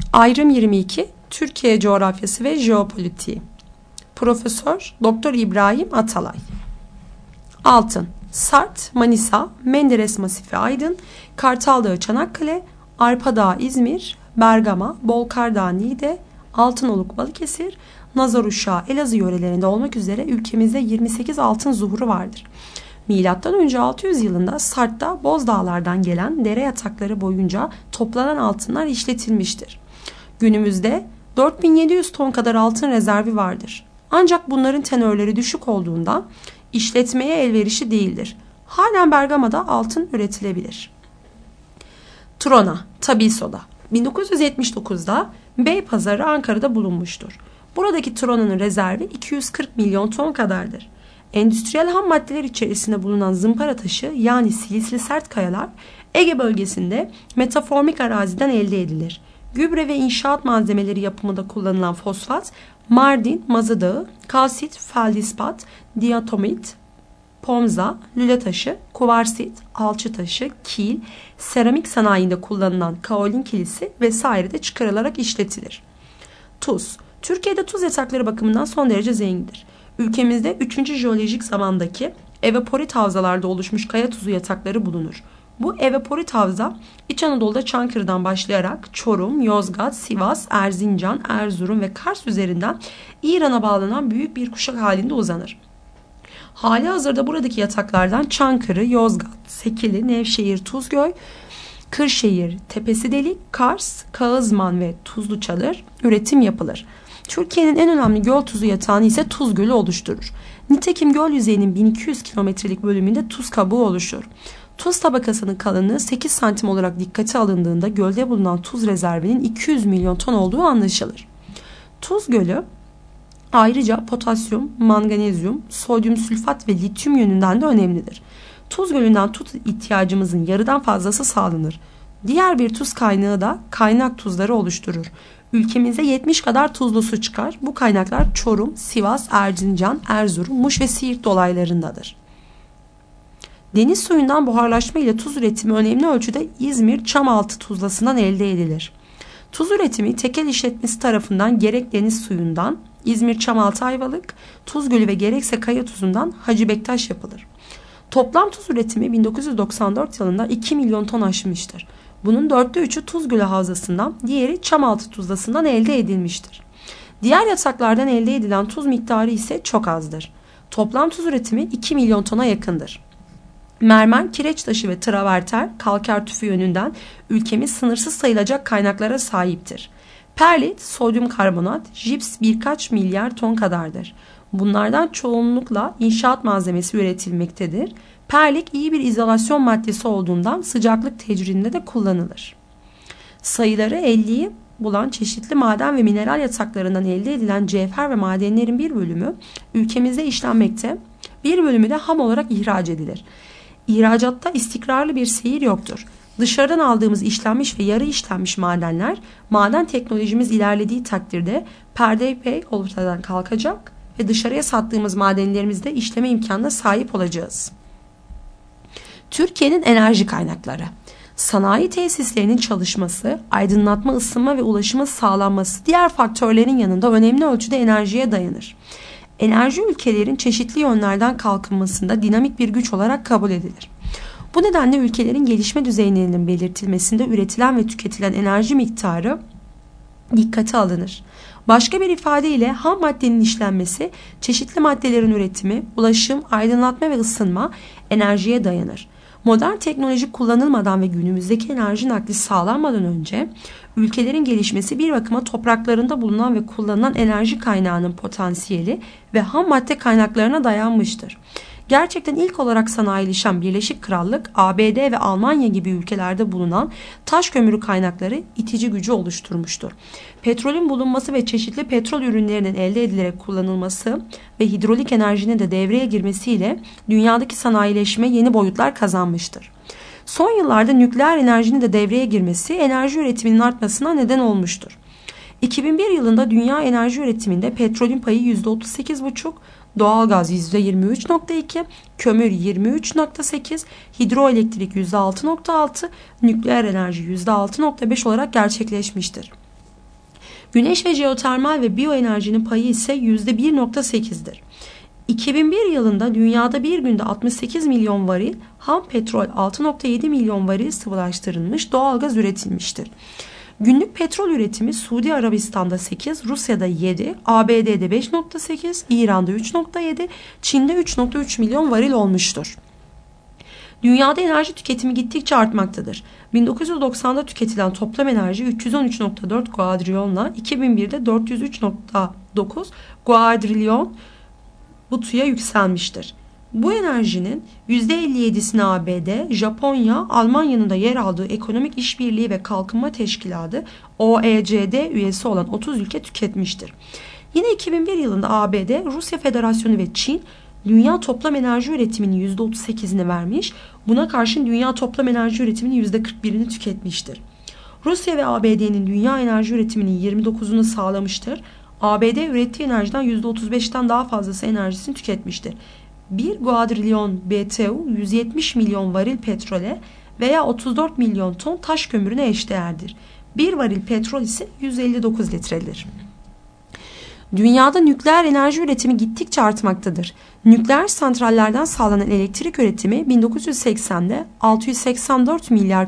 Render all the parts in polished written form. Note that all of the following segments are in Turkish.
Ayrım 22. Türkiye coğrafyası ve jeopolitiği. Profesör Doktor İbrahim Atalay. Altın: Sart, Manisa, Menderes Masifi Aydın, Kartal Dağı Çanakkale, Arpa Dağı İzmir, Bergama, Bolkar Dağı Niğde, Altınoluk Balıkesir, Nazar Uşağı Elazığ yörelerinde olmak üzere ülkemizde 28 altın zuhuru vardır. Milattan önce 600 yılında Sart'ta Bozdağlardan gelen dere yatakları boyunca toplanan altınlar işletilmiştir. Günümüzde 4700 ton kadar altın rezervi vardır. Ancak bunların tenörleri düşük olduğundan işletmeye elverişli değildir. Halen Bergama'da altın üretilebilir. Trona, tabii soda. 1979'da Beypazarı Ankara'da bulunmuştur. Buradaki Trona'nın rezervi 240 milyon ton kadardır. Endüstriyel ham maddeler içerisinde bulunan zımpara taşı yani silisli sert kayalar Ege bölgesinde metaformik araziden elde edilir. Gübre ve inşaat malzemeleri yapımında kullanılan fosfat, Mardin, Mazı Dağı, kalsit, feldispat, diatomit, pomza, lüle taşı, kuvarsit, alçı taşı, kil, seramik sanayinde kullanılan kaolin kilisi vesaire de çıkarılarak işletilir. Tuz. Türkiye'de tuz yatakları bakımından son derece zengindir. Ülkemizde 3. jeolojik zamandaki evaporit havzalarda oluşmuş kaya tuzu yatakları bulunur. Bu evaporit havza İç Anadolu'da Çankırı'dan başlayarak Çorum, Yozgat, Sivas, Erzincan, Erzurum ve Kars üzerinden İran'a bağlanan büyük bir kuşak halinde uzanır. Halihazırda buradaki yataklardan Çankırı, Yozgat, Sekili, Nevşehir, Tuzgöl, Kırşehir, Tepesidelik, Kars, Kağızman ve Tuzluçalır üretim yapılır. Türkiye'nin en önemli göl tuzu yatağını ise Tuz Gölü oluşturur. Nitekim göl yüzeyinin 1200 kilometrelik bölümünde tuz kabuğu oluşur. Tuz tabakasının kalınlığı 8 santim olarak dikkate alındığında gölde bulunan tuz rezervinin 200 milyon ton olduğu anlaşılır. Tuz Gölü ayrıca potasyum, manganezyum, sodyum sülfat ve lityum yönünden de önemlidir. Tuz Gölü'nden tuz ihtiyacımızın yarıdan fazlası sağlanır. Diğer bir tuz kaynağı da kaynak tuzları oluşturur. Ülkemize 70 kadar tuzlu su çıkar. Bu kaynaklar Çorum, Sivas, Erzincan, Erzurum, Muş ve Siirt dolaylarındadır. Deniz suyundan buharlaşma ile tuz üretimi önemli ölçüde İzmir Çamaltı tuzlasından elde edilir. Tuz üretimi tekel işletmesi tarafından gerek deniz suyundan İzmir Çamaltı Ayvalık, Tuz Gölü ve gerekse kaya tuzundan Hacı Bektaş yapılır. Toplam tuz üretimi 1994 yılında 2 milyon ton aşmıştır. Bunun 3'ü Tuz Gölü Havzası'ndan, diğeri Çamaltı tuzlasından elde edilmiştir. Diğer yataklardan elde edilen tuz miktarı ise çok azdır. Toplam tuz üretimi 2 milyon tona yakındır. Mermer, kireç taşı ve traverten, kalker tüfü yönünden ülkemiz sınırsız sayılacak kaynaklara sahiptir. Perlit, sodyum karbonat, jips birkaç milyar ton kadardır. Bunlardan çoğunlukla inşaat malzemesi üretilmektedir. Perlik iyi bir izolasyon maddesi olduğundan sıcaklık tecrübinde de kullanılır. Sayıları 50'yi bulan çeşitli maden ve mineral yataklarından elde edilen cevher ve madenlerin bir bölümü ülkemizde işlenmekte, bir bölümü de ham olarak ihraç edilir. İhracatta istikrarlı bir seyir yoktur. Dışarıdan aldığımız işlenmiş ve yarı işlenmiş madenler, maden teknolojimiz ilerlediği takdirde pey ortadan kalkacak ve dışarıya sattığımız madenlerimizde işleme imkanına sahip olacağız. Türkiye'nin enerji kaynakları. Sanayi tesislerinin çalışması, aydınlatma, ısınma ve ulaşımın sağlanması diğer faktörlerin yanında önemli ölçüde enerjiye dayanır. Enerji ülkelerin çeşitli yönlerden kalkınmasında dinamik bir güç olarak kabul edilir. Bu nedenle ülkelerin gelişme düzeylerinin belirtilmesinde üretilen ve tüketilen enerji miktarı dikkate alınır. Başka bir ifadeyle ham maddenin işlenmesi, çeşitli maddelerin üretimi, ulaşım, aydınlatma ve ısınma enerjiye dayanır. Modern teknoloji kullanılmadan ve günümüzdeki enerji nakli sağlanmadan önce ülkelerin gelişmesi bir bakıma topraklarında bulunan ve kullanılan enerji kaynağının potansiyeli ve ham madde kaynaklarına dayanmıştır. Gerçekten ilk olarak sanayileşen Birleşik Krallık, ABD ve Almanya gibi ülkelerde bulunan taş kömürü kaynakları itici gücü oluşturmuştur. Petrolün bulunması ve çeşitli petrol ürünlerinin elde edilerek kullanılması ve hidrolik enerjinin de devreye girmesiyle dünyadaki sanayileşme yeni boyutlar kazanmıştır. Son yıllarda nükleer enerjinin de devreye girmesi enerji üretiminin artmasına neden olmuştur. 2001 yılında dünya enerji üretiminde petrolün payı %38,5, doğalgaz %23,2, kömür 23,8, hidroelektrik %6,6, nükleer enerji %6,5 olarak gerçekleşmiştir. Güneş ve jeotermal ve biyoenerjinin payı ise %1,8'dir. 2001 yılında dünyada bir günde 68 milyon varil ham petrol, 6,7 milyon varil sıvılaştırılmış doğalgaz üretilmiştir. Günlük petrol üretimi Suudi Arabistan'da 8, Rusya'da 7, ABD'de 5,8, İran'da 3,7, Çin'de 3,3 milyon varil olmuştur. Dünyada enerji tüketimi gittikçe artmaktadır. 1990'da tüketilen toplam enerji 313,4 kuadrilyonla 2001'de 403,9 kuadrilyon butuya yükselmiştir. Bu enerjinin %57'sini ABD, Japonya, Almanya'nın da yer aldığı Ekonomik İşbirliği ve Kalkınma Teşkilatı OECD üyesi olan 30 ülke tüketmiştir. Yine 2001 yılında ABD, Rusya Federasyonu ve Çin dünya toplam enerji üretiminin %38'ini vermiş, buna karşın dünya toplam enerji üretiminin %41'ini tüketmiştir. Rusya ve ABD'nin dünya enerji üretiminin 29'unu sağlamıştır. ABD ürettiği enerjiden %35'ten daha fazlası enerjisini tüketmiştir. 1 kuadrilyon BTU 170 milyon varil petrole veya 34 milyon ton taş kömürüne eşdeğerdir. 1 varil petrol ise 159 litredir. Dünyada nükleer enerji üretimi gittikçe artmaktadır. Nükleer santrallerden sağlanan elektrik üretimi 1980'de 684 milyar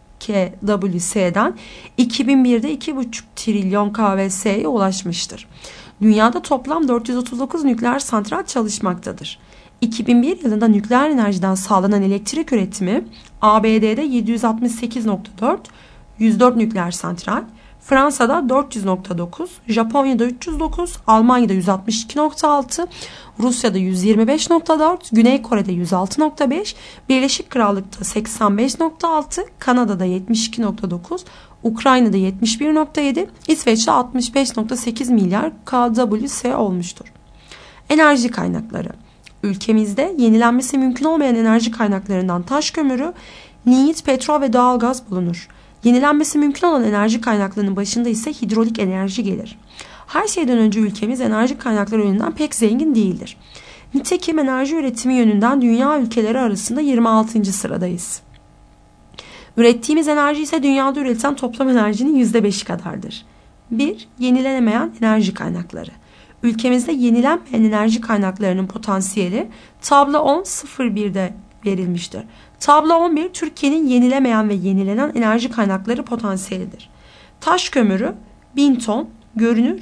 kW'den 2001'de 2,5 trilyon kW'ye ulaşmıştır. Dünyada toplam 439 nükleer santral çalışmaktadır. 2001 yılında nükleer enerjiden sağlanan elektrik üretimi ABD'de 768,4, 104 nükleer santral, Fransa'da 400,9, Japonya'da 309, Almanya'da 162,6, Rusya'da 125,4, Güney Kore'de 106,5, Birleşik Krallık'ta 85,6, Kanada'da 72,9, Ukrayna'da 71,7, İsveç'te 65,8 milyar kWh olmuştur. Enerji kaynakları. Ülkemizde yenilenmesi mümkün olmayan enerji kaynaklarından taş kömürü, linyit, petrol ve doğalgaz bulunur. Yenilenmesi mümkün olan enerji kaynaklarının başında ise hidrolik enerji gelir. Her şeyden önce ülkemiz enerji kaynakları yönünden pek zengin değildir. Nitekim enerji üretimi yönünden dünya ülkeleri arasında 26. sıradayız. Ürettiğimiz enerji ise dünyada üretilen toplam enerjinin %5'i kadardır. 1. Yenilenemeyen enerji kaynakları. Ülkemizde yenilenmeyen enerji kaynaklarının potansiyeli tablo 10.01'de verilmiştir. Tablo 11 Türkiye'nin yenilemeyen ve yenilenen enerji kaynakları potansiyelidir. Taş kömürü 1000 ton, görünür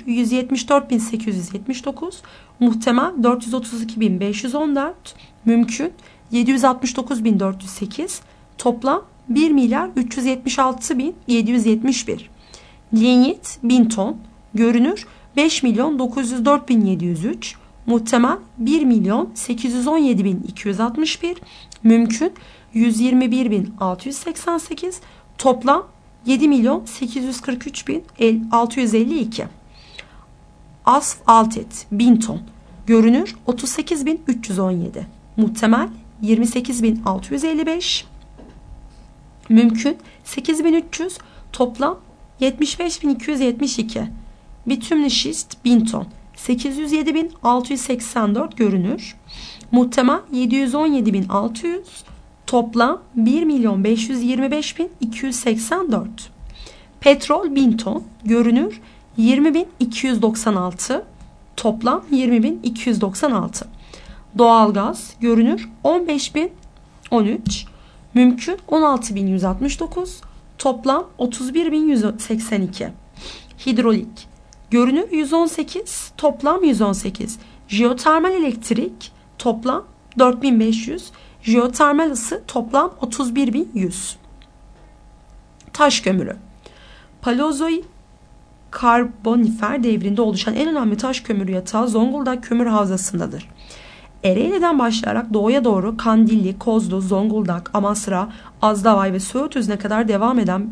174.879, muhtemel 432.514, mümkün 769.408, toplam 1 milyar 376.771. Linyit 1000 ton, görünür 5.904.703, muhtemel 1.817.261, mümkün 121.688, toplam 7.843.652. Asfaltit 1000 ton, görünür 38.317, muhtemel 28.655, mümkün 8.300, toplam 75.272. Bitümlü şist 1000 ton, 807.684 görünür, muhtemel 717.600, toplam 1.525.284. Petrol 1000 ton, görünür 20.296, toplam 20.296. Doğalgaz görünür 15.013, mümkün 16.169, toplam 31.182. Hidrolik görünür 118, toplam 118. Jeotermal elektrik toplam 4500. Jeotermal ısı toplam 31.100. Taş kömürü. Paleozoik karbonifer devrinde oluşan en önemli taş kömürü yatağı Zonguldak Kömür Havzası'ndadır. Ereğli'den başlayarak doğuya doğru Kandilli, Kozlu, Zonguldak, Amasra, Azdavay ve Söğütüzü'ne kadar devam eden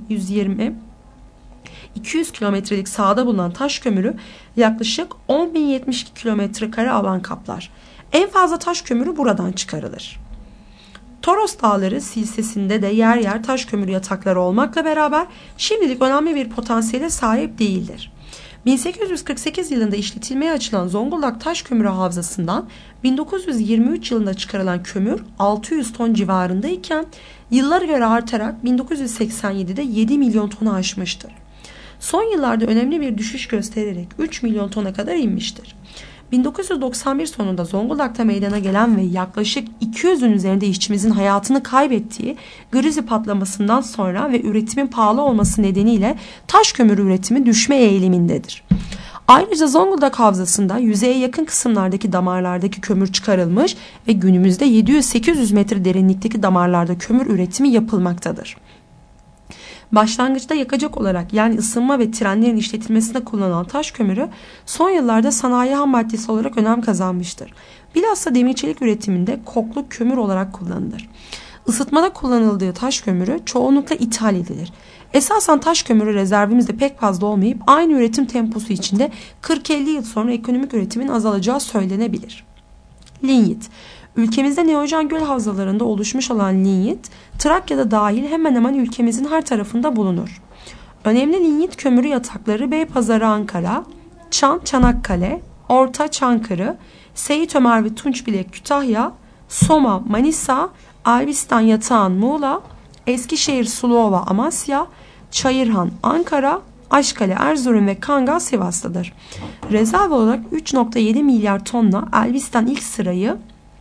200 kilometrelik sahada bulunan taş kömürü yaklaşık 10.072 kilometrekare alan kaplar. En fazla taş kömürü buradan çıkarılır. Toros Dağları silsilesinde de yer yer taş kömürü yatakları olmakla beraber şimdilik önemli bir potansiyele sahip değildir. 1848 yılında işletilmeye açılan Zonguldak Taş Kömürü Havzası'ndan 1923 yılında çıkarılan kömür 600 ton civarındayken yıllara göre artarak 1987'de 7 milyon tonu aşmıştır. son yıllarda önemli bir düşüş göstererek 3 milyon tona kadar inmiştir. 1991 sonunda Zonguldak'ta meydana gelen ve yaklaşık 200'ün üzerinde işçimizin hayatını kaybettiği Grizi patlamasından sonra ve üretimin pahalı olması nedeniyle taş kömürü üretimi düşme eğilimindedir. Ayrıca Zonguldak Havzası'nda yüzeye yakın kısımlardaki damarlardaki kömür çıkarılmış ve günümüzde 700-800 metre derinlikteki damarlarda kömür üretimi yapılmaktadır. Başlangıçta yakacak olarak yani ısınma ve trenlerin işletilmesinde kullanılan taş kömürü son yıllarda sanayi ham maddesi olarak önem kazanmıştır. Bilhassa demir çelik üretiminde kokluk kömür olarak kullanılır. Isıtmada kullanıldığı taş kömürü çoğunlukla ithal edilir. Esasen taş kömürü rezervimizde pek fazla olmayıp aynı üretim temposu içinde 40-50 yıl sonra ekonomik üretimin azalacağı söylenebilir. Linyit. Ülkemizde Neojen Göl havzalarında oluşmuş olan linyit, Trakya'da dahil hemen hemen ülkemizin her tarafında bulunur. Önemli linyit kömürü yatakları Beypazarı Ankara, Çanakkale, Orta Çankırı, Seyit Ömer ve Tunçbilek Kütahya, Soma Manisa, Elbistan Yatağan Muğla, Eskişehir Suluova Amasya, Çayırhan Ankara, Aşkale Erzurum ve Kangal Sivas'tadır. Rezerv olarak 3,7 milyar tonla Elbistan ilk sırayı,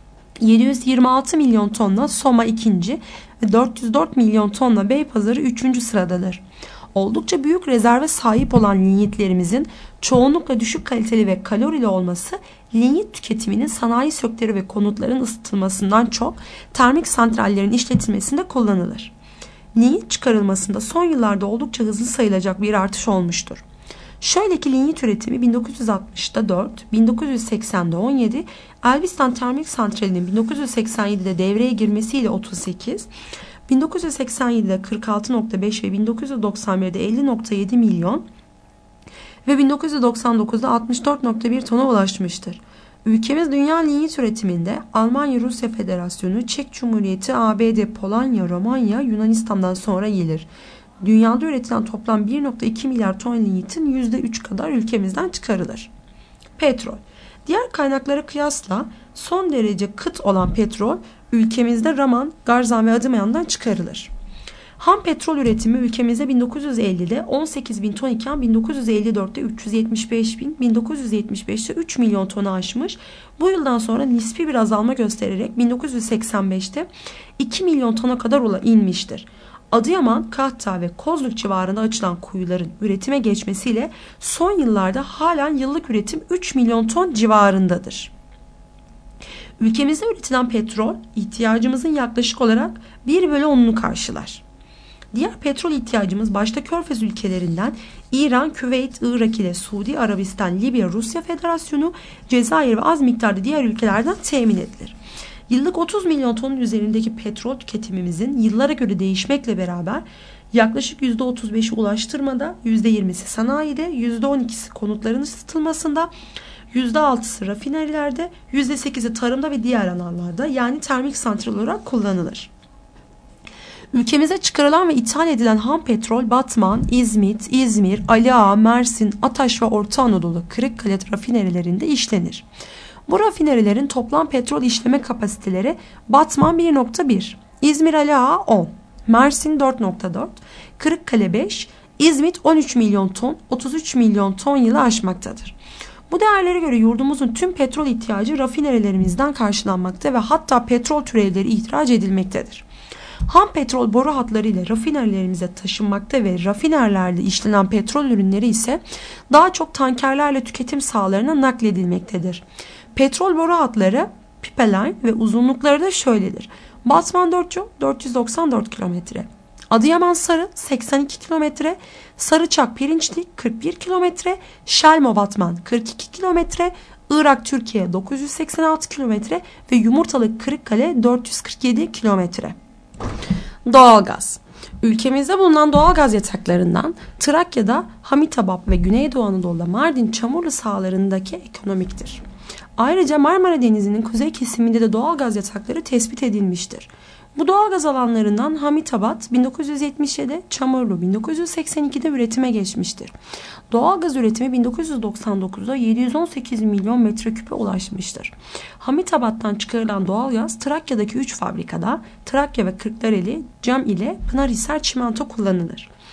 726 milyon tonla Soma ikinci ve 404 milyon tonla Beypazarı üçüncü sıradadır. Oldukça büyük rezerve sahip olan linyitlerimizin çoğunlukla düşük kaliteli ve kalorili olması linyit tüketiminin sanayi sektörü ve konutların ısıtılmasından çok termik santrallerin işletilmesinde kullanılır. Linyit çıkarılmasında son yıllarda oldukça hızlı sayılacak bir artış olmuştur. Şöyle ki linyit üretimi 1960'da 4, 1980'de 17, Elbistan Termik Santrali'nin 1987'de devreye girmesiyle 38, 1987'de 46,5 ve 1991'de 50,7 milyon ve 1999'da 64,1 tona ulaşmıştır. Ülkemiz dünya linyit üretiminde Almanya, Rusya Federasyonu, Çek Cumhuriyeti, ABD, Polonya, Romanya, Yunanistan'dan sonra gelir. Dünyada üretilen toplam 1,2 milyar ton linyitin %3 kadar ülkemizden çıkarılır. Petrol. Diğer kaynaklara kıyasla son derece kıt olan petrol ülkemizde Raman, Garzan ve Adıyaman'dan çıkarılır. Ham petrol üretimi ülkemizde 1950'de 18 bin ton iken 1954'te 375 bin, 1975'te 3 milyon tonu aşmış. Bu yıldan sonra nispi bir azalma göstererek 1985'te 2 milyon tona kadar inmiştir. Adıyaman, Kahta ve Kozluk civarında açılan kuyuların üretime geçmesiyle son yıllarda halen yıllık üretim 3 milyon ton civarındadır. Ülkemizde üretilen petrol ihtiyacımızın yaklaşık olarak 1/10'unu karşılar. Diğer petrol ihtiyacımız başta Körfez ülkelerinden İran, Küveyt, Irak ile Suudi Arabistan, Libya, Rusya Federasyonu, Cezayir ve az miktarda diğer ülkelerden temin edilir. Yıllık 30 milyon tonun üzerindeki petrol tüketimimizin yıllara göre değişmekle beraber yaklaşık %35'i ulaştırmada, %20'si sanayide, %12'si konutların ısıtılmasında, %6'sı rafinerilerde, %8'i tarımda ve diğer alanlarda yani termik santral olarak kullanılır. Ülkemize çıkarılan ve ithal edilen ham petrol Batman, İzmit, İzmir, Ali Ağa, Mersin, Ataş ve Orta Anadolu Kırıkkale rafinerilerinde işlenir. Bu rafinerilerin toplam petrol işleme kapasiteleri Batman 1,1, İzmir Ali Ağa 10, Mersin 4,4, Kırıkkale 5, İzmit 13 milyon ton, 33 milyon ton yılı aşmaktadır. Bu değerlere göre yurdumuzun tüm petrol ihtiyacı rafinerilerimizden karşılanmakta ve hatta petrol türevleri ihraç edilmektedir. Ham petrol boru hatları ile rafinerilerimize taşınmakta ve rafinerlerde işlenen petrol ürünleri ise daha çok tankerlerle tüketim sahalarına nakledilmektedir. Petrol boru hatları pipeline ve uzunlukları da şöyledir. Batman 494 km, Adıyaman Sarı 82 km, Sarıçak Pirinçli 41 km, Şelmo Batman 42 km, Irak Türkiye 986 km ve Yumurtalık Kırıkkale 447 km. Doğalgaz. Ülkemizde bulunan doğalgaz yataklarından Trakya'da Hamitabap ve Güneydoğu Anadolu'da Mardin Çamurlu sahalarındaki ekonomiktir. Ayrıca Marmara Denizi'nin kuzey kesiminde de doğalgaz yatakları tespit edilmiştir. Bu doğalgaz alanlarından Hamitabat 1977'de, Çamurlu 1982'de üretime geçmiştir. Doğalgaz üretimi 1999'da 718 milyon metreküpe ulaşmıştır. Hamitabat'tan çıkarılan doğalgaz Trakya'daki 3 fabrikada Trakya ve Kırklareli, Cam ile Pınarhisar çimento kullanılır.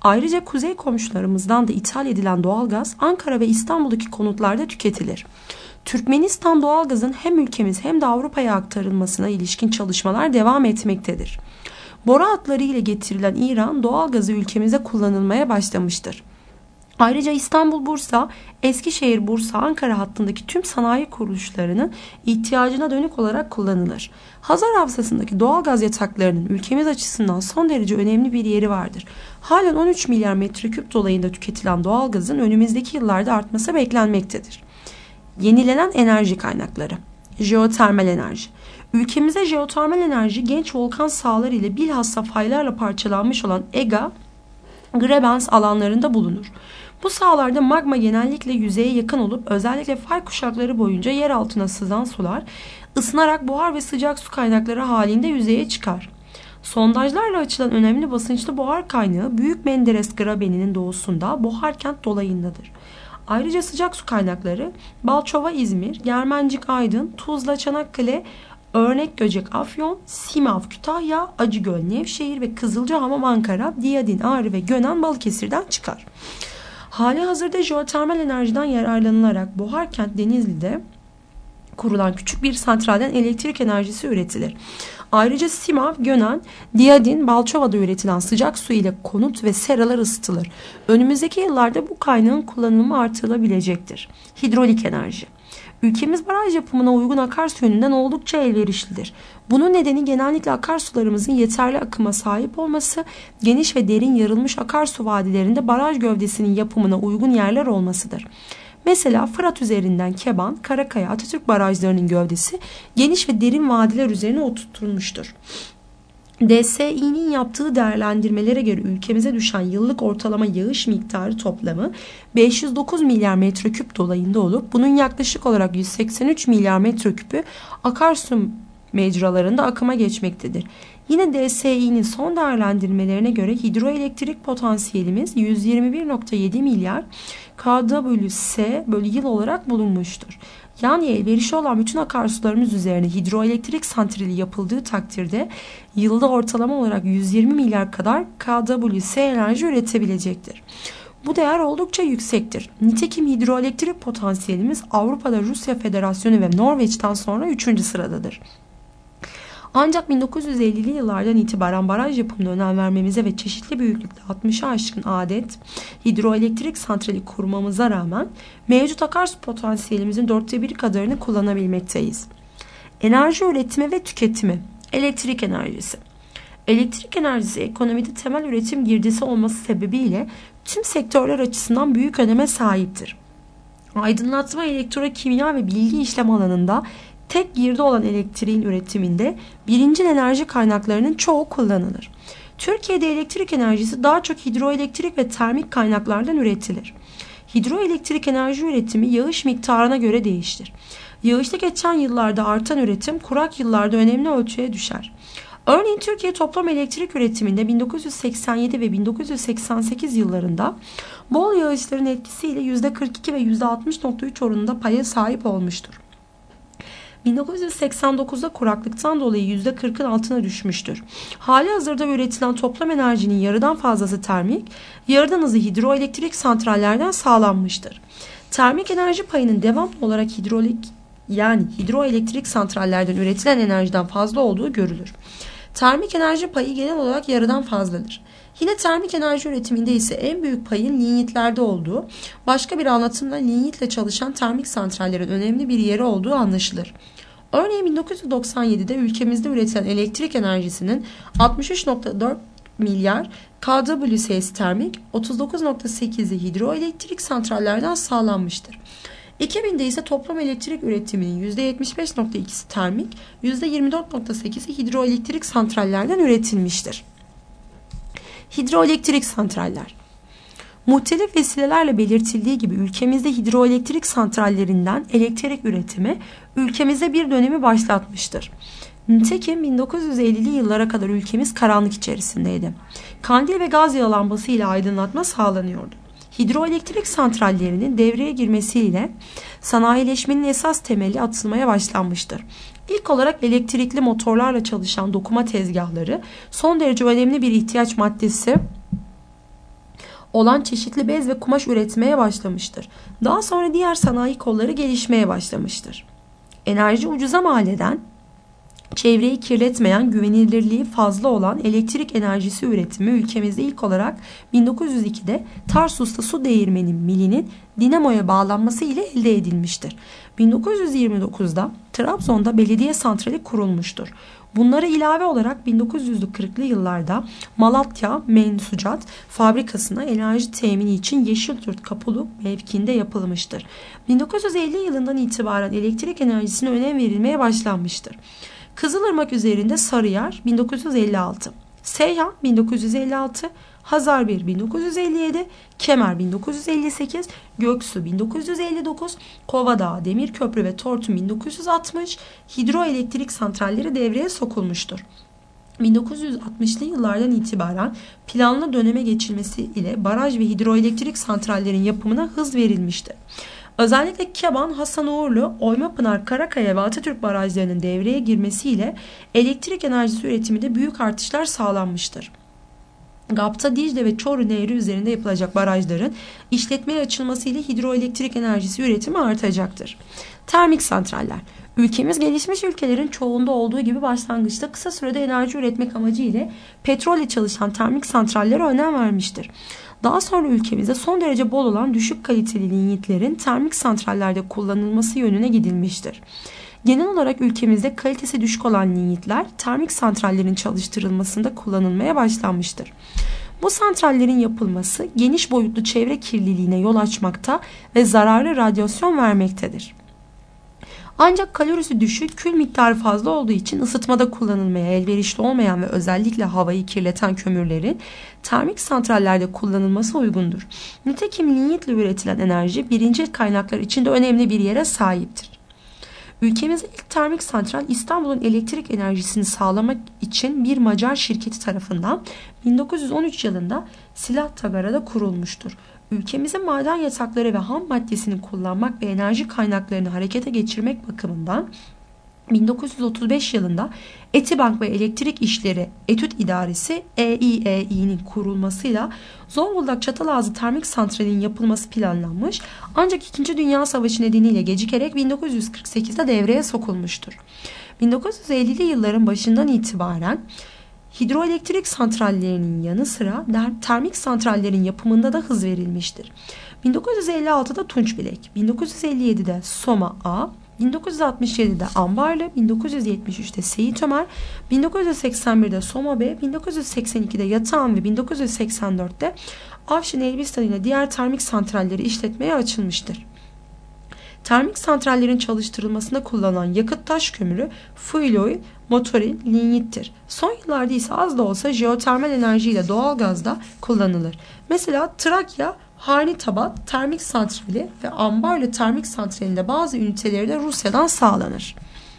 Ayrıca kuzey komşularımızdan da ithal edilen doğalgaz Ankara ve İstanbul'daki konutlarda tüketilir. Türkmenistan doğalgazın hem ülkemiz hem de Avrupa'ya aktarılmasına ilişkin çalışmalar devam etmektedir. Boru hatları ile getirilen İran doğalgazı ülkemize kullanılmaya başlamıştır. Ayrıca İstanbul-Bursa, Eskişehir-Bursa, Ankara hattındaki tüm sanayi kuruluşlarının ihtiyacına dönük olarak kullanılır. Hazar Havzası'ndaki doğalgaz yataklarının ülkemiz açısından son derece önemli bir yeri vardır. Halen 13 milyar metreküp dolayında tüketilen doğalgazın önümüzdeki yıllarda artması beklenmektedir. Yenilenen enerji kaynakları. Jeotermal enerji. Ülkemizde jeotermal enerji genç volkan sahaları ile bilhassa faylarla parçalanmış olan Ega, Grebens alanlarında bulunur. Bu sahalarda magma genellikle yüzeye yakın olup özellikle fay kuşakları boyunca yer altına sızan sular ısınarak buhar ve sıcak su kaynakları halinde yüzeye çıkar. Sondajlarla açılan önemli basınçlı buhar kaynağı Büyük Menderes Grabeni'nin doğusunda Buharkent dolayındadır. Ayrıca sıcak su kaynakları Balçova İzmir, Germencik Aydın, Tuzla Çanakkale, Örnek Göcek Afyon, Simav Kütahya, Acıgöl Nevşehir ve Kızılcahamam Ankara, Diyadin Ağrı ve Gönen Balıkesir'den çıkar. Hali hazırda jeotermal enerjiden yararlanılarak Buharkent Denizli'de kurulan küçük bir santralden elektrik enerjisi üretilir. Ayrıca Simav, Gönen, Diyadin, Balçova'da üretilen sıcak su ile konut ve seralar ısıtılır. Önümüzdeki yıllarda bu kaynağın kullanımı artırılabilecektir. Hidrolik enerji. Ülkemiz baraj yapımına uygun akarsu yönünden oldukça elverişlidir. Bunun nedeni genellikle akarsularımızın yeterli akıma sahip olması, geniş ve derin yarılmış akarsu vadilerinde baraj gövdesinin yapımına uygun yerler olmasıdır. Mesela Fırat üzerinden Keban, Karakaya, Atatürk barajlarının gövdesi geniş ve derin vadiler üzerine oturtulmuştur. DSİ'nin yaptığı değerlendirmelere göre ülkemize düşen yıllık ortalama yağış miktarı toplamı 509 milyar metreküp dolayında olup bunun yaklaşık olarak 183 milyar metreküpü akarsu mecralarında akıma geçmektedir. Yine DSİ'nin son değerlendirmelerine göre hidroelektrik potansiyelimiz 121,7 milyar kWs bölü yıl olarak bulunmuştur. Yani elverişli olan bütün akarsularımız üzerine hidroelektrik santrali yapıldığı takdirde yılda ortalama olarak 120 milyar kadar kWs enerji üretebilecektir. Bu değer oldukça yüksektir. Nitekim hidroelektrik potansiyelimiz Avrupa'da Rusya Federasyonu ve Norveç'ten sonra 3. sıradadır. Ancak 1950'li yıllardan itibaren baraj yapımına önem vermemize ve çeşitli büyüklükte 60'a aşkın adet hidroelektrik santrali kurmamıza rağmen mevcut akarsu potansiyelimizin 1/4 kadarını kullanabilmekteyiz. Enerji üretimi ve tüketimi. Elektrik enerjisi. Elektrik enerjisi ekonomide temel üretim girdisi olması sebebiyle tüm sektörler açısından büyük öneme sahiptir. Aydınlatma, elektrokimya ve bilgi işlem alanında tek girdi olan elektriğin üretiminde birincil enerji kaynaklarının çoğu kullanılır. Türkiye'de elektrik enerjisi daha çok hidroelektrik ve termik kaynaklardan üretilir. Hidroelektrik enerji üretimi yağış miktarına göre değişir. Yağışlı geçen yıllarda artan üretim kurak yıllarda önemli ölçüye düşer. Örneğin Türkiye toplam elektrik üretiminde 1987 ve 1988 yıllarında bol yağışların etkisiyle %42 ve %60,3 oranında paya sahip olmuştur. 1989'da kuraklıktan dolayı %40'ın altına düşmüştür. Hali hazırda üretilen toplam enerjinin yarıdan fazlası termik, yarıdan azı hidroelektrik santrallerden sağlanmıştır. Termik enerji payının devamlı olarak hidroelektrik santrallerden üretilen enerjiden fazla olduğu görülür. Termik enerji payı genel olarak yarıdan fazladır. Yine termik enerji üretiminde ise en büyük payın lignitlerde olduğu, başka bir anlatımda lignitle çalışan termik santrallerin önemli bir yeri olduğu anlaşılır. Örneğin 1997'de ülkemizde üretilen elektrik enerjisinin 63,4 milyar kWs termik, 39,8'i hidroelektrik santrallerden sağlanmıştır. 2000'de ise toplam elektrik üretiminin %75,2'si termik, %24,8'i hidroelektrik santrallerden üretilmiştir. Hidroelektrik santraller. Muhtelif vesilelerle belirtildiği gibi ülkemizde hidroelektrik santrallerinden elektrik üretimi ülkemizde bir dönemi başlatmıştır. Nitekim 1950'li yıllara kadar ülkemiz karanlık içerisindeydi. Kandil ve gaz yağı lambası ile aydınlatma sağlanıyordu. Hidroelektrik santrallerinin devreye girmesiyle sanayileşmenin esas temeli atılmaya başlanmıştır. İlk olarak elektrikli motorlarla çalışan dokuma tezgahları son derece önemli bir ihtiyaç maddesi olan çeşitli bez ve kumaş üretmeye başlamıştır. Daha sonra diğer sanayi kolları gelişmeye başlamıştır. Enerji ucuza mal eden, çevreyi kirletmeyen, güvenilirliği fazla olan elektrik enerjisi üretimi ülkemizde ilk olarak 1902'de Tarsus'ta su değirmeni milinin dinamoya bağlanması ile elde edilmiştir. 1929'da Trabzon'da belediye santrali kurulmuştur. Bunlara ilave olarak 1940'lı yıllarda Malatya Mensucat Fabrikası'na enerji temini için Yeşilyurt Kapuluk mevkiinde yapılmıştır. 1950 yılından itibaren elektrik enerjisine önem verilmeye başlanmıştır. Kızılırmak üzerinde Sarıyer 1956, Seyhan 1956, Hazarbiye 1957, Kemer 1958, Göksu 1959, Kovadağ, Demirköprü ve Tortum 1960 hidroelektrik santralleri devreye sokulmuştur. 1960'lı yıllardan itibaren planlı döneme geçilmesi ile baraj ve hidroelektrik santrallerin yapımına hız verilmiştir. Özellikle Keban, Hasanuğurlu, Oymapınar, Karakaya ve Atatürk barajlarının devreye girmesiyle elektrik enerjisi üretiminde büyük artışlar sağlanmıştır. Gapta, Dicle ve Çoruh Nehri üzerinde yapılacak barajların işletmeye açılmasıyla hidroelektrik enerjisi üretimi artacaktır. Termik santraller. Ülkemiz gelişmiş ülkelerin çoğunda olduğu gibi başlangıçta kısa sürede enerji üretmek amacıyla petrolle çalışan termik santrallere önem vermiştir. Daha sonra ülkemizde son derece bol olan düşük kaliteli linyitlerin termik santrallerde kullanılması yönüne gidilmiştir. Genel olarak ülkemizde kalitesi düşük olan linyitler termik santrallerin çalıştırılmasında kullanılmaya başlanmıştır. Bu santrallerin yapılması geniş boyutlu çevre kirliliğine yol açmakta ve zararlı radyasyon vermektedir. Ancak kalorisi düşük, kül miktarı fazla olduğu için ısıtmada kullanılmaya elverişli olmayan ve özellikle havayı kirleten kömürlerin termik santrallerde kullanılması uygundur. Nitekim linyitle üretilen enerji birincil kaynaklar içinde önemli bir yere sahiptir. Ülkemizde ilk termik santral İstanbul'un elektrik enerjisini sağlamak için bir Macar şirketi tarafından 1913 yılında Silahtagara'da kurulmuştur. Ülkemizin maden yatakları ve ham maddesini kullanmak ve enerji kaynaklarını harekete geçirmek bakımından 1935 yılında Etibank ve Elektrik İşleri Etüt İdaresi EİEİ'nin kurulmasıyla Zonguldak Çatalazı Termik Santrali'nin yapılması planlanmış ancak 2. Dünya Savaşı nedeniyle gecikerek 1948'de devreye sokulmuştur. 1950'li yılların başından itibaren hidroelektrik santrallerinin yanı sıra termik santrallerin yapımında da hız verilmiştir. 1956'da Tunçbilek, 1957'de Soma A, 1967'de Ambarlı, 1973'te Seyit Ömer, 1981'de Soma B, 1982'de Yatağan ve 1984'te Afşin Elbistan ile diğer termik santralleri işletmeye açılmıştır. Termik santrallerin çalıştırılmasında kullanılan yakıt taş kömürü, fuel oil, motorin, linyittir. Son yıllarda ise az da olsa jeotermal enerji ile doğalgaz da kullanılır. Mesela Trakya Harnitabat Termik Santrali ve Ambarlı Termik Santrali'nde bazı üniteleri de Rusya'dan sağlanır.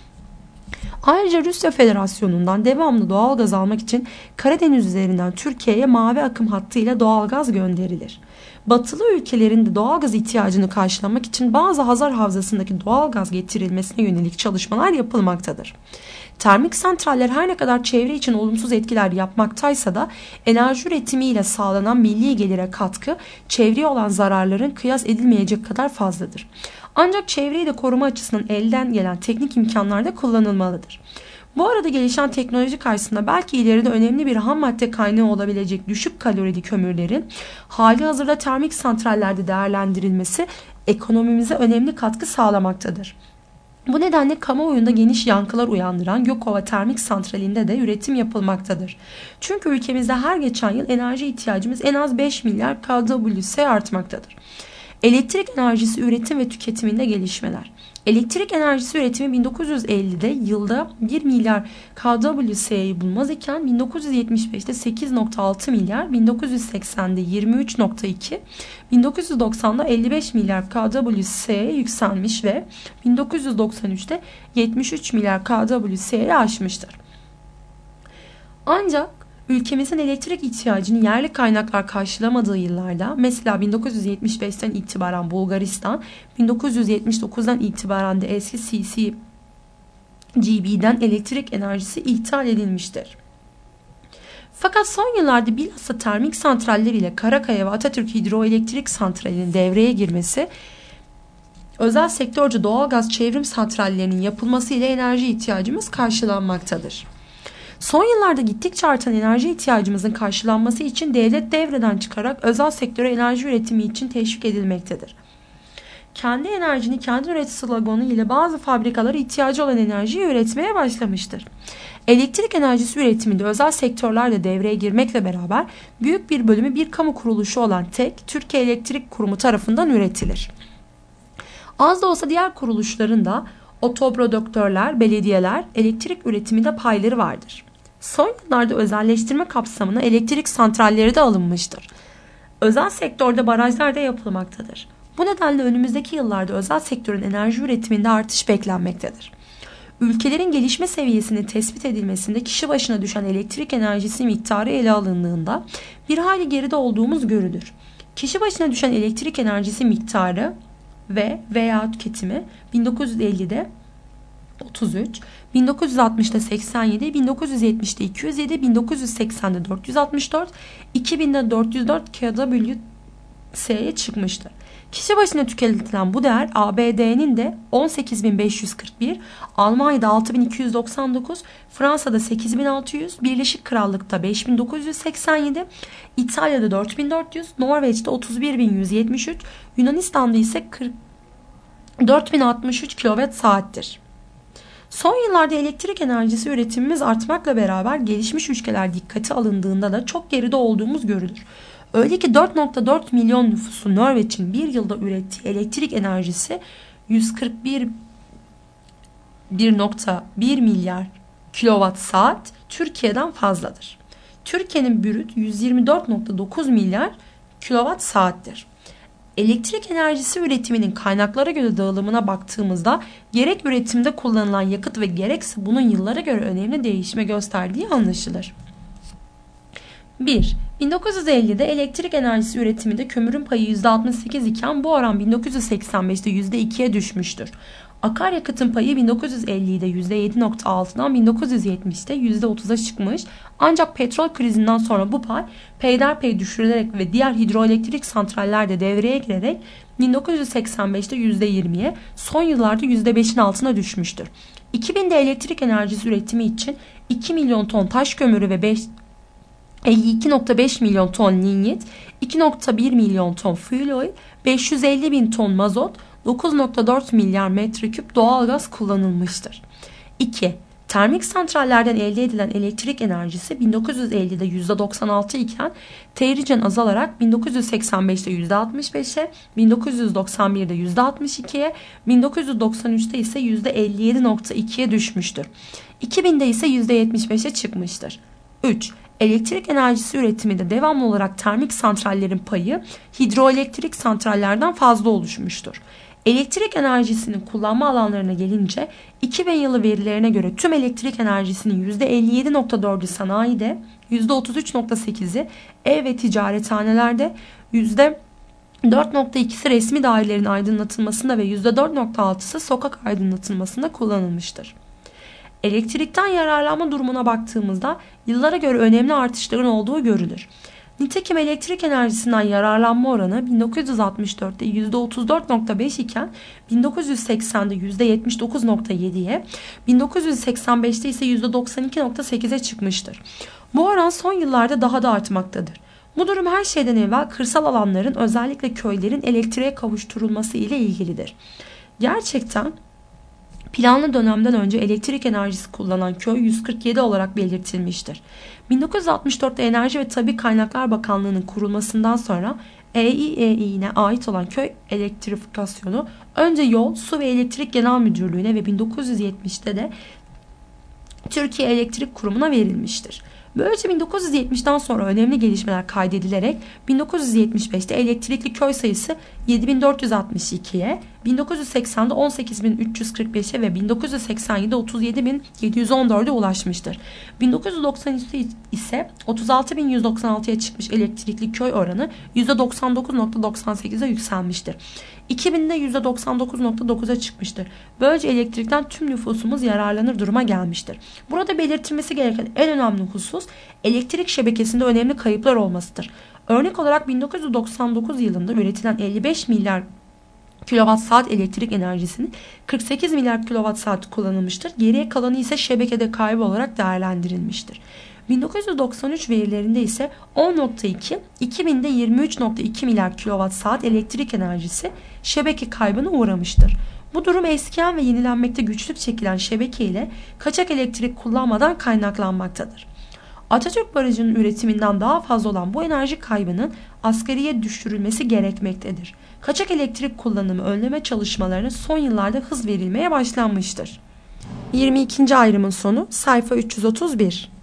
Ayrıca Rusya Federasyonu'ndan devamlı doğalgaz almak için Karadeniz üzerinden Türkiye'ye mavi akım hattıyla doğalgaz gönderilir. Batılı ülkelerin de doğalgaz ihtiyacını karşılamak için bazı Hazar Havzası'ndaki doğalgaz getirilmesine yönelik çalışmalar yapılmaktadır. Termik santraller her ne kadar çevre için olumsuz etkiler yapmaktaysa da enerji üretimiyle sağlanan milli gelire katkı çevreye olan zararların kıyas edilmeyecek kadar fazladır. Ancak çevreyi de koruma açısından elden gelen teknik imkanlar da kullanılmalıdır. Bu arada gelişen teknoloji karşısında belki ileride önemli bir ham madde kaynağı olabilecek düşük kalorili kömürlerin hali hazırda termik santrallerde değerlendirilmesi ekonomimize önemli katkı sağlamaktadır. Bu nedenle kamuoyunda geniş yankılar uyandıran Gökova Termik Santrali'nde de üretim yapılmaktadır. Çünkü ülkemizde her geçen yıl enerji ihtiyacımız en az 5 milyar kWh artmaktadır. Elektrik enerjisi üretim ve tüketiminde gelişmeler. Elektrik enerjisi üretimi 1950'de yılda 1 milyar kWh'yi bulmaz iken 1975'te 8,6 milyar, 1980'de 23,2, 1990'da 55 milyar kWh'ye yükselmiş ve 1993'te 73 milyar kWh'yi aşmıştır. Ancak ülkemizin elektrik ihtiyacını yerli kaynaklar karşılamadığı yıllarda, mesela 1975'ten itibaren Bulgaristan, 1979'dan itibaren de eski CCGB'den elektrik enerjisi ithal edilmiştir. Fakat son yıllarda bilhassa termik santraller ile Karakaya ve Atatürk Hidroelektrik Santrali'nin devreye girmesi, özel sektörce doğalgaz çevrim santrallerinin yapılması ile enerji ihtiyacımız karşılanmaktadır. Son yıllarda gittikçe artan enerji ihtiyacımızın karşılanması için devlet devreden çıkarak özel sektöre enerji üretimi için teşvik edilmektedir. Kendi enerjini kendin üret sloganı ile bazı fabrikalar ihtiyacı olan enerjiyi üretmeye başlamıştır. Elektrik enerjisi üretiminde özel sektörler de devreye girmekle beraber büyük bir bölümü bir kamu kuruluşu olan TEK, Türkiye Elektrik Kurumu tarafından üretilir. Az da olsa diğer kuruluşların da otoproduktörler, belediyeler elektrik üretiminde payları vardır. Son yıllarda özelleştirme kapsamına elektrik santralleri de alınmıştır. Özel sektörde barajlar da yapılmaktadır. Bu nedenle önümüzdeki yıllarda özel sektörün enerji üretiminde artış beklenmektedir. Ülkelerin gelişme seviyesinin tespit edilmesinde kişi başına düşen elektrik enerjisi miktarı ele alındığında bir hayli geride olduğumuz görülür. Kişi başına düşen elektrik enerjisi miktarı veya tüketimi 1950'de 33, 1960'da 87, 1970'de 207, 1980'de 464, 2000'de 404 kW'ye çıkmıştır. Kişi başına tüketilen bu değer ABD'nin de 18.541, Almanya'da 6.299, Fransa'da 8.600, Birleşik Krallık'ta 5.987, İtalya'da 4.400, Norveç'te 31.173, Yunanistan'da ise 4.063 kWh. Son yıllarda elektrik enerjisi üretimimiz artmakla beraber gelişmiş ülkeler dikkate alındığında da çok geride olduğumuz görülür. Öyle ki 4.4 milyon nüfusu Norveç'in bir yılda ürettiği elektrik enerjisi 141,1 milyar kilowatt saat Türkiye'den fazladır. Türkiye'nin brüt 124,9 milyar kilowatt saattir. Elektrik enerjisi üretiminin kaynaklara göre dağılımına baktığımızda gerek üretimde kullanılan yakıt ve gerekse bunun yıllara göre önemli değişme gösterdiği anlaşılır. 1. 1950'de elektrik enerjisi üretiminde kömürün payı %68 iken bu oran 1985'te %2'ye düşmüştür. Akaryakıtın payı 1950'de %7,6'dan 1970'te %30'a çıkmış, ancak petrol krizinden sonra bu pay peyderpey düşürülerek ve diğer hidroelektrik santraller de devreye girerek 1985'te %20'ye, son yıllarda %5'in altına düşmüştür. 2000'de elektrik enerjisi üretimi için 2 milyon ton taş kömürü ve 52,5 milyon ton linyit, 2,1 milyon ton fuel oil, 550 bin ton mazot, 9,4 milyar metreküp doğalgaz kullanılmıştır. 2. Termik santrallerden elde edilen elektrik enerjisi 1950'de %96 iken tedricen azalarak 1985'te %65'e, 1991'de %62'ye, 1993'te ise %57,2'ye düşmüştür. 2000'de ise %75'e çıkmıştır. 3. Elektrik enerjisi üretiminde devamlı olarak termik santrallerin payı hidroelektrik santrallerden fazla oluşmuştur. Elektrik enerjisinin kullanma alanlarına gelince 2000 yılı verilerine göre tüm elektrik enerjisinin %57,4'ü sanayide, %33,8'i ev ve ticarethanelerde, %4,2'si resmi dairelerin aydınlatılmasında ve %4,6'sı sokak aydınlatılmasında kullanılmıştır. Elektrikten yararlanma durumuna baktığımızda yıllara göre önemli artışların olduğu görülür. Nitekim elektrik enerjisinden yararlanma oranı 1964'te %34,5 iken 1980'de %79,7'ye, 1985'te ise %92,8'e çıkmıştır. Bu oran son yıllarda daha da artmaktadır. Bu durum her şeyden evvel kırsal alanların, özellikle köylerin elektriğe kavuşturulması ile ilgilidir. Gerçekten planlı dönemden önce elektrik enerjisi kullanan köy 147 olarak belirtilmiştir. 1964'te Enerji ve Tabii Kaynaklar Bakanlığı'nın kurulmasından sonra EİEİ'ne ait olan köy elektrifikasyonu önce Yol, Su ve Elektrik Genel Müdürlüğü'ne ve 1970'te de Türkiye Elektrik Kurumu'na verilmiştir. Böylece 1970'den sonra önemli gelişmeler kaydedilerek 1975'te elektrikli köy sayısı 7462'ye 1980'de 18.345'e ve 1987'de 37.714'e ulaşmıştır. 1993'te ise 36.196'ya çıkmış elektrikli köy oranı %99.98'e yükselmiştir. 2000'de %99.9'a çıkmıştır. Böylece elektrikten tüm nüfusumuz yararlanır duruma gelmiştir. Burada belirtilmesi gereken en önemli husus elektrik şebekesinde önemli kayıplar olmasıdır. Örnek olarak 1999 yılında üretilen 55 milyar kilowatt saat elektrik enerjisinin 48 milyar kilowatt saat kullanılmıştır. Geriye kalanı ise şebekede kaybı olarak değerlendirilmiştir. 1993 verilerinde ise 10.2, 2000'de 23.2 milyar kilowatt saat elektrik enerjisi şebeke kaybına uğramıştır. Bu durum eskiyen ve yenilenmekte güçlük çekilen şebeke ile kaçak elektrik kullanmadan kaynaklanmaktadır. Atatürk Barajı'nın üretiminden daha fazla olan bu enerji kaybının asgariye düşürülmesi gerekmektedir. Kaçak elektrik kullanımı önleme çalışmalarına son yıllarda hız verilmeye başlanmıştır. 22. ayrımın sonu sayfa 331.